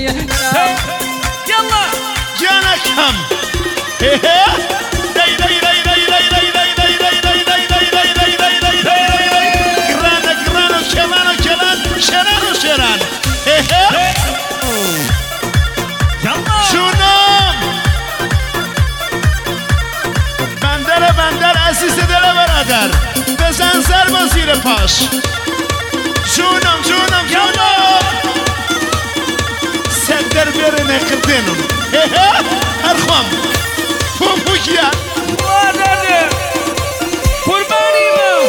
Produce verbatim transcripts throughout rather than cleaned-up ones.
يلا جانا كم داي داي داي داي داي داي داي داي داي داي داي داي داي داي داي داي قرانا قرانا وشلان وشلان شلان وشلان يلا شونم بندر بندر عزیز دل برادر بزن سر با زیر پاش جونم جونم جونم صدر برنه قدنم ارخم پوپوکیا وادر قربانی من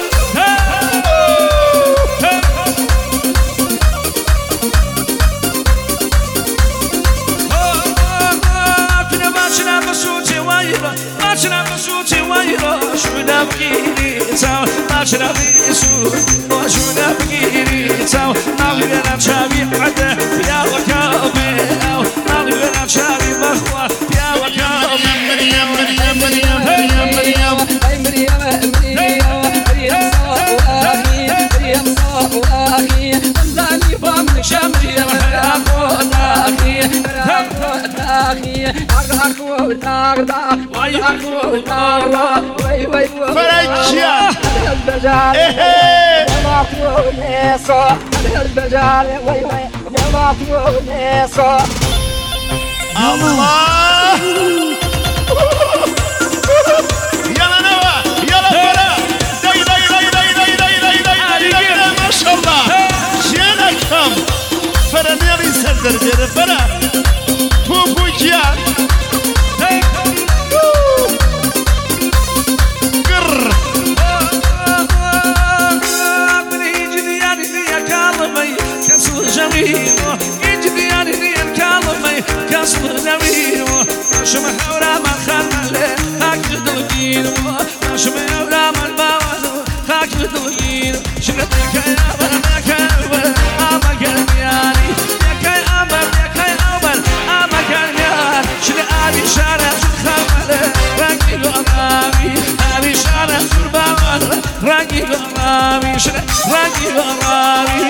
ماشنا بسوتي ويلا ماشنا بسوتي ويلا شو نبغي تاو ماشنا بسوت وشو نبغي تاو نبغي نشابي عده يا وكابي او نبغي نشابي مخوة يا وكابي مريم مريم مريم مريم مريم اي مريم مريم مريم صاحي مريم صاحي زاني بام شمري رحمتاخي رحمتاخي أرخو تاغدا وي أرخو تاغدا وي وي فرجيا البجال ما أرخو نيسو البجال وي وي ما أرخو نيسو الله يلا نوا يلا فرا داي داي داي داي داي داي داي داي ما شاء الله جانا كم فرا نيري سردر جرى فرا بوبوكيا قر يجري يعني يا كالمي كسر جميله يجري يعني يا كالمي كسر جميله شو محاورة ما خلنا هاك بدلقينه شو محاورة ما الباوة هاك بدلقينه شنتك يا بنا كلمة أما كلمياني يا كي أمر يا كي أمر أما كلمياني شنو أبي شارع خمله رانجي غرامي أبي شارع سربان رانجي غرامي شنو رانجي غرامي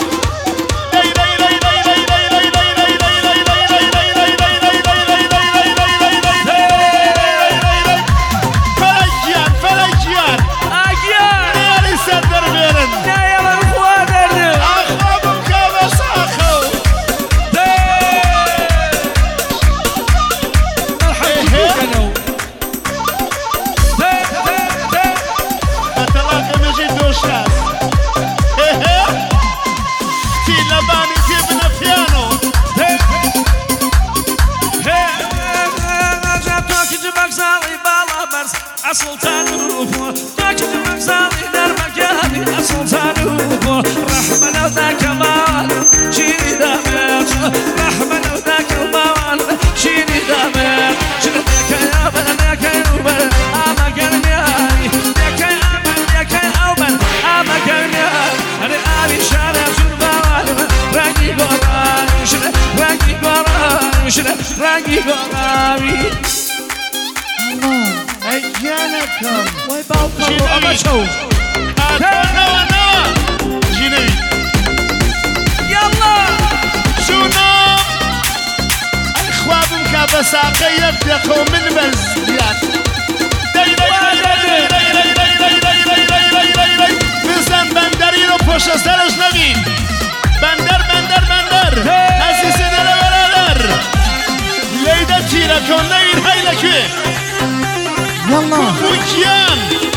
أصل تعرفه تاكد مغزالي نار مكاني أصل تعرفه رحمة وذاك مال شيني دامت رحمة وذاك مال شيني دامت شنتك يا بنك يا بن أما كرمياني يا كي أمن يا كي أمن أما كرمياني أنا أبي شارع سربان رانجي قرامي شنو رانجي قرامي شنو رانجي قرامي أجيانكم وي باوكو أما شو نوا نوا جيني يلا شونا الخوابم كابساقي يبدأ من بزيات داي داي داي داي داي داي داي داي داي داي داي داي داي بزن بندری رو پشت سرش نبین بندر بندر بندر عزیز دل برادر لیده تیره کن نگیر هیلکوی يلا بوكيان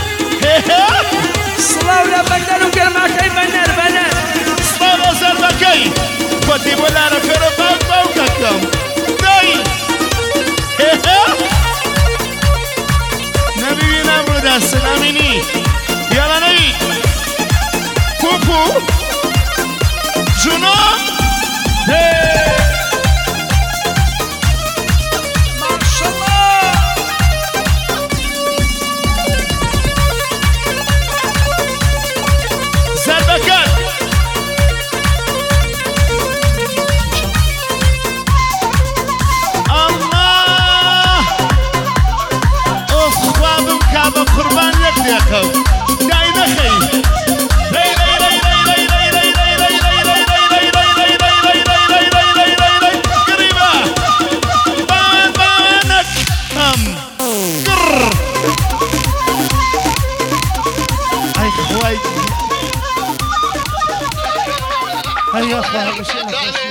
صلاة ولا بقدر وكلمة كي بنر بنر صلاة زربكي ودي ولا رفير باو باوككم داي نبي نمرد السلاميني يلا نبي بوبو جنو هيا اخوان مشينا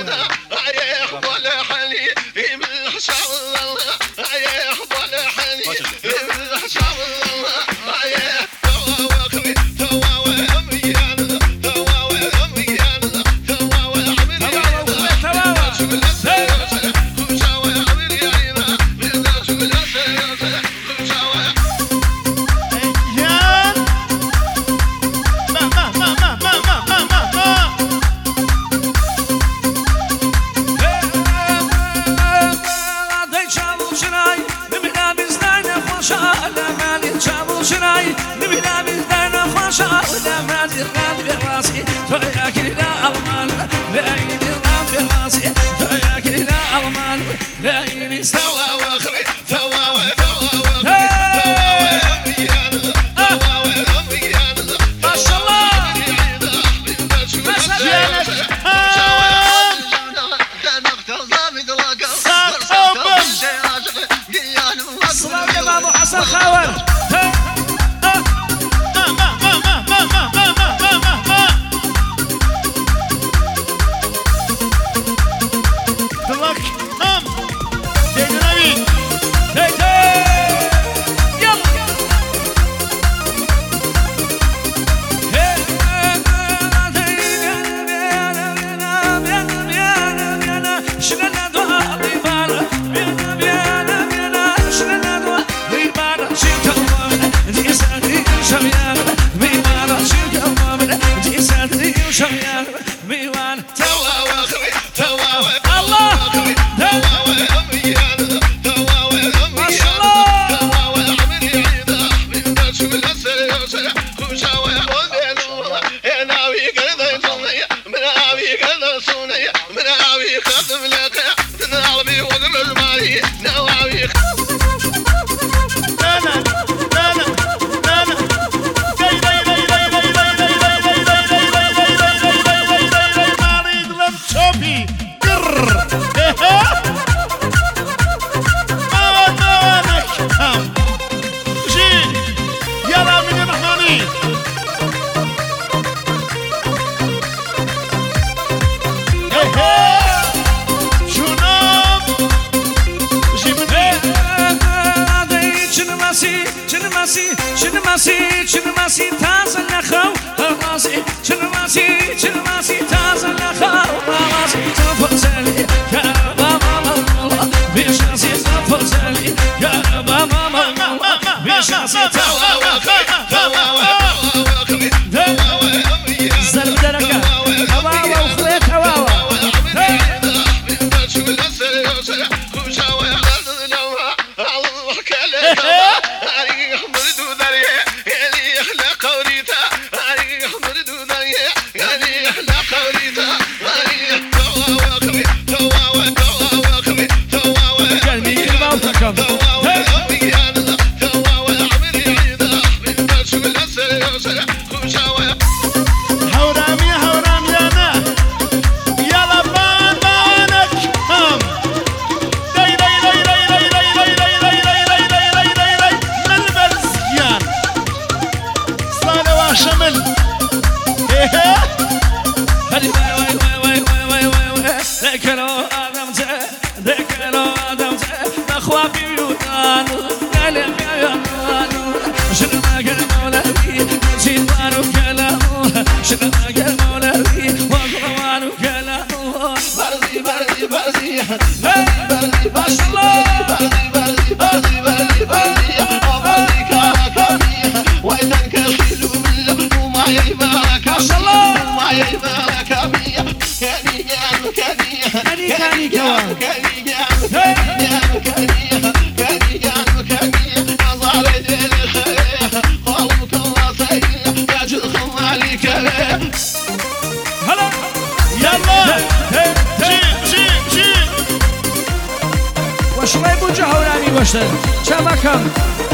شبكم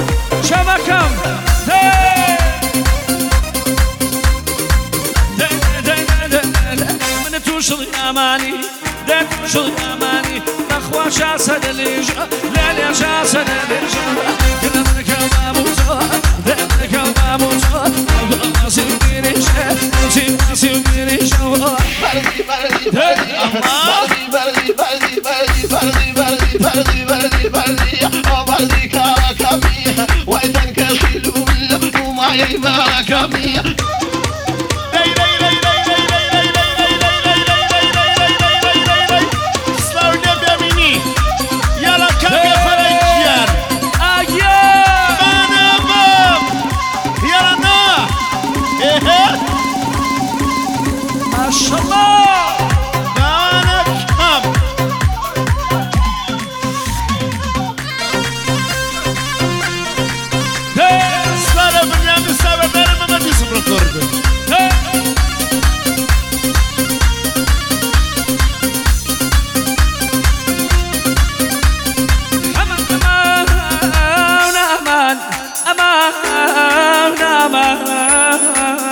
شبكم من توصل اماني ده توصل اماني اخوة شاسد الليجا لا لا شاسد الليجا كنا منك الماموزو ده منك الماموزو نسيب بيريشا نسيب نسيب بيريشا بردی بردی بردی بردی بردی بردی بردی بردی بردی بردی كاكامي وإذا كشلو وما يبارك كامي ما شاء الله دانك هم سلام بنيامين سلام دارم ما تيسب ركورد امان امان امان امان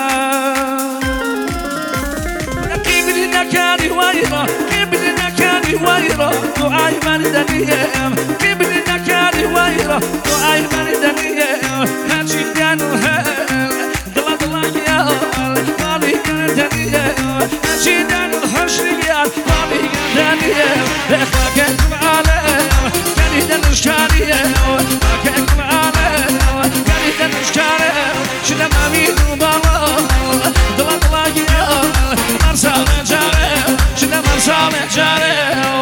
كاني وايرة كبرنا كاني وايرة دعاي من دنيام كبرنا كاني وايرة دعاي من دنيام هاتشي دان الهال ضلا ضلا يا قالي كان دنيام هاتشي دان الحشريات قالي كان دنيام اخلاك العالم كاني دان الشاريام اخلاك العالم كاني دان الشاريام شنا ما مينو بالا ضلا ضلا يا مرسال جاري شنا مرسال جاري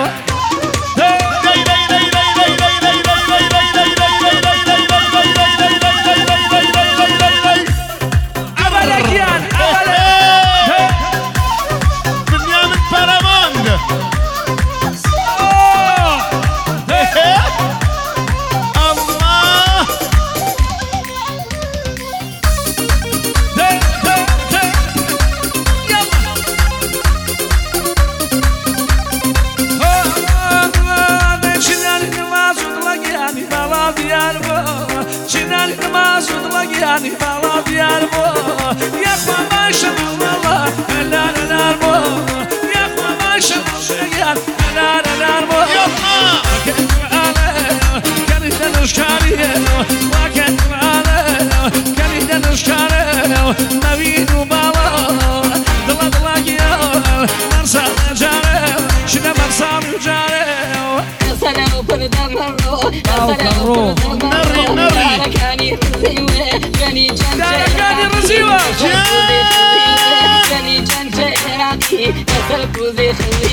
يعني بلا بياربو يا اخوة ما شاء الله لا لا ناربو يا اخوة ما شاء الله لا لا ناربو يا اخوة كنت على كانت نشكاري وكنت على كانت نشكاري نبيد وبالا ضلا ضلا يا مرسال جاري شنا مرسال جاري سلام بردم الروح الروح نري نري كاني كاني كاني رزيوة كاني جنجة راكي كسر كوزي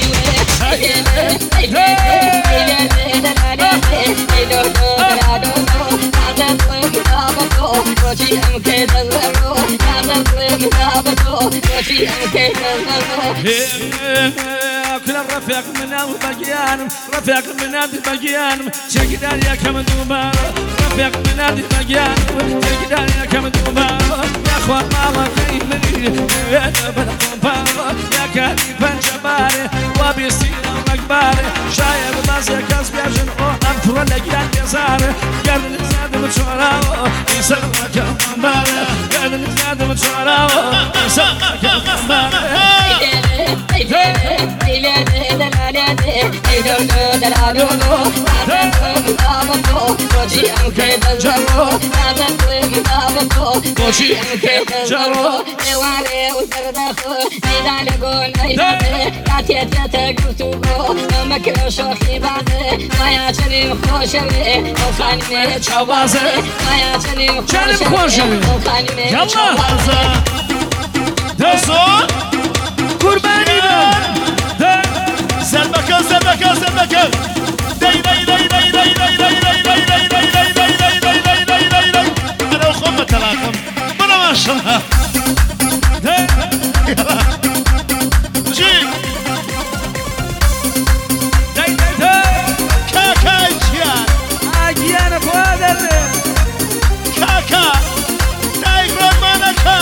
كل الرفيق من البقيان رفيق من البقيان شقدان يا كم دوبار رفيق من البقيان شقدان يا كم دوبار يا اخوان ماما خيمني يا جبل قنبار يا كالي بنجباري وبيصير مقباري شايب بازي كسب يجن او انفر لقيان يزاري قرن زاد متشوراو يسرك قنباري قرن زاد متشوراو يسرك قنباري Koşi anke jaro leware uzardakho meydan gon meydan katiye tete gutugo makro shohi baze maya chanim khoshewe khanime chawaze maya chanim khoshewe khanime chawaze Deson Kurbani ben Zerbaka zerbaka zerbaka Dey dey dey dey dey dey dey dey dey dey dey dey dey dey dey dey dey dey dey أنا وخمة تلاقم بنا ما شاء الله جي Dey dey dey كاكا جيان Agiana Father كاكا دايغران مانكا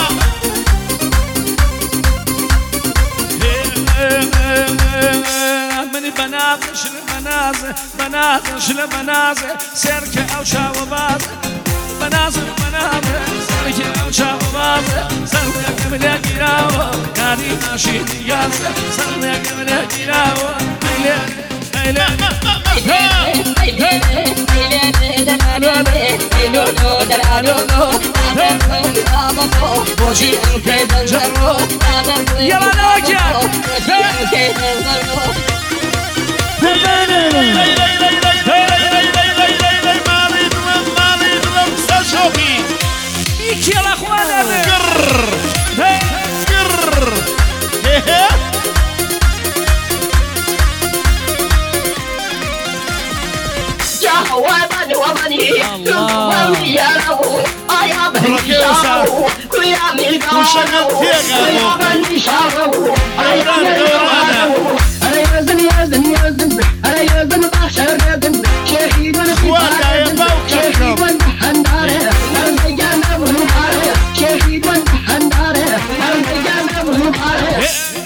من بنات شل بناز بنات شل بناز سيرك أو شاوباز بناز بناز سيرك أو شاوباز سرنا قبل جراو كاري ماشي دياز سرنا قبل جراو ليلى ليلى بوشي كيف الجرو يلا نوكيا يكي يا اخوانا قر قر يا وطني وطني وطني يا ربو يا بني شارو يا ملك يا بني شارو أنا يزن يزن يزن أنا يزن بحشر يزن شهيد ونخيط شهيد ونحنداره أنا جانا بمباره شهيد ونحنداره أنا جانا بمباره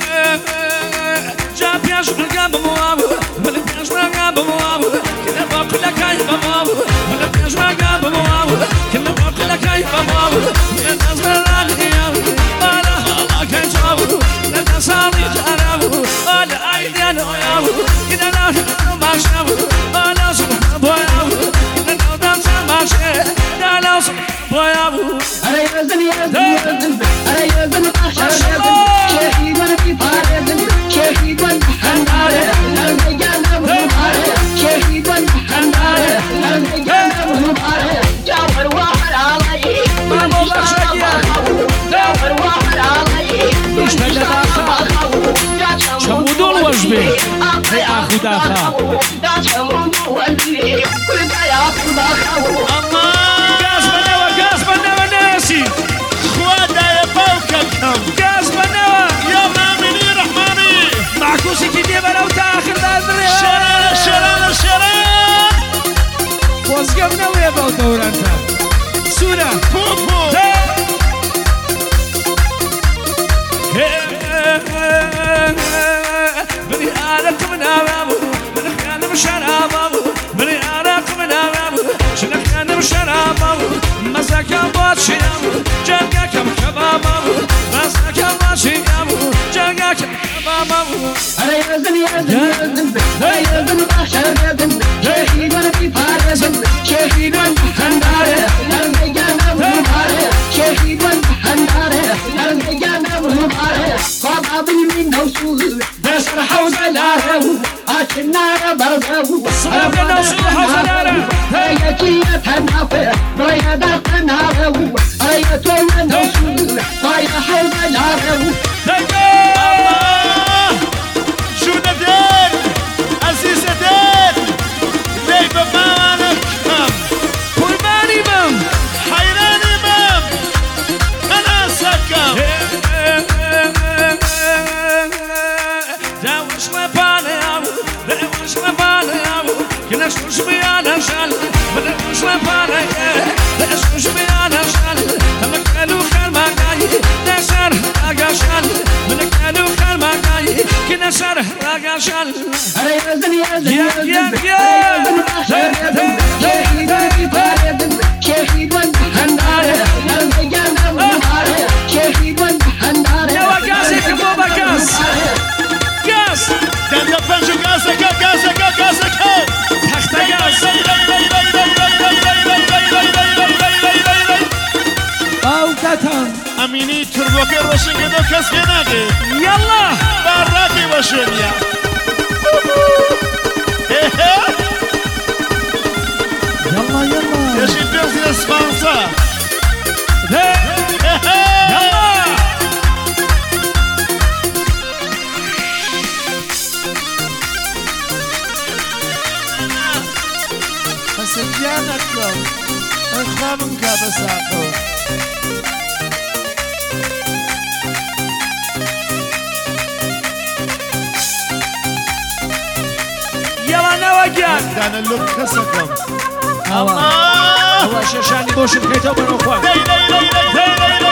جاب يا شغل قام مواب ولا بيش ما قام مواب كنا بقول لك هاي مواب ولا بيش ما قام مواب كنا بقول لك هاي مواب يا ناس بالله يا انا الله كان جاب لا صاري جرب انا ايدي انا يا كنا لا ما شاف انا صبح بويا كنا دام ما شاف لا لا صبح بويا أنا يزن يزن يزن أنا يزن بحشر يزن شهيد ونخيط شهيد ونحنداره أنا جانا بمباره شهيد ونحنداره أنا جانا بمباره جابر واحد علي ما مو بشكيا جابر واحد علي مش بدأ شمودو الوجبي هي أخو داخل غاز بنوا غاز بنوا ناسي خوادا يا باوككم غاز بنوا يا مامني رحماني معكوسي كي ديما لو تاخر لازري شران شران شران وزقبنا ويا باو دورانتا سورة بوبو بني آلك من أمامه بني كان مشرابه بني آلك من أمامه شنك كان مشرابه مسكا باشيامه جنگا كم كبابه مسكا باشيامه جنگا كم كبابه أنا يزن يزن يزن أنا يزن بحشر يزن شهيد ونخيط يزن شهيد ونحنداره أنا جانا بمباره شهيد ونحنداره أنا جانا بمباره قطع بالمين وصول بسر حوزة لاره أشنار برزه صبر لنا وصول حوزة لاره هيا كيا تنافر رايا دا تناره رايا تونا نوصول رايا حوزة لاره شو ندير عزيز ندير ليه بمانك كم قرباني بم حيراني بم أنا سكم داوش وبالي داوش وبالي كنا شوش بيانا شال داوش وبالي داوش بيانا شال هم كانوا خير ما جاي نشر راجشال من كانوا خير ما جاي كنا شر راجشال أنا يزن يزن يا يزن يا أنا يزن بحشر يزن شهيد ونخيط يزن شهيد ونحنداره أنا جانا بمباره شهيد ونحنداره يا وقاسي كبوبا كاس كاس دنده پنجو گازك گازك گازك تحت كاس باوكتان اميني تربوكي روشن كدو كس كناكي يلا باراكي وشونيا يلا يلا يجي بيرزي اسبانسا يلا فسنجانكم اخوانك بساقو يلا نواجان دانا اللوك كسكم الله هو شاشاني بوش بخيتو بنو اخوان لي لي لي لي لي